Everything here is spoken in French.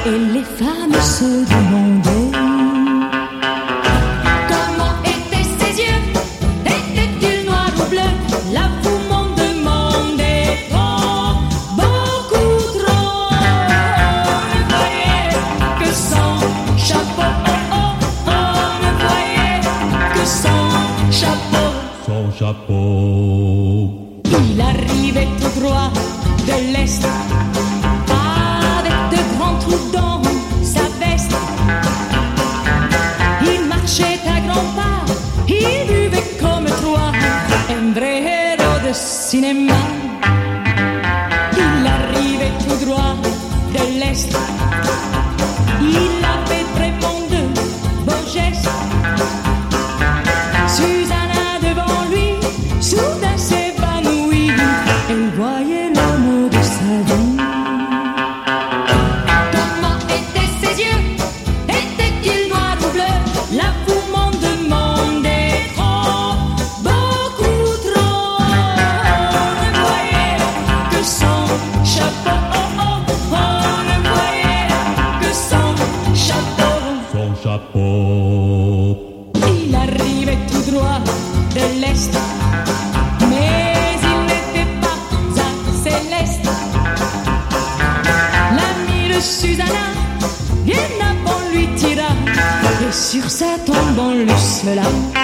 Et les femmes se demandaient comment étaient ses yeux, étaient-ils noirs ou bleus? Là vous m'en demandez trop, beaucoup trop. On ne voyait que son chapeau, oh oh, on ne voyait que son chapeau. Son chapeau. Il arrivait tout droit de l'Est, avec de grands trous dans sa veste. Il marchait à grands pas, il buvait comme trois, un vrai héros de cinéma. Il arrivait tout droit de l'Est, il avait vraiment de beaux gestes. Susanna devant lui, soudain s'évanouit. Elle voyait l'homme de sa vie. Comment étaient ses yeux? Étaient-ils noirs ou bleus? Là vous m'en demandez trop, beaucoup trop. On ne voyait que son chapeau, oh oh, on ne voyait que son chapeau. Son chapeau. Il arrivait tout droit de l'Est, mais il n'était pas assez leste. L'ami de Susanna, bien avant lui tira, et sur sa tombe on le scella.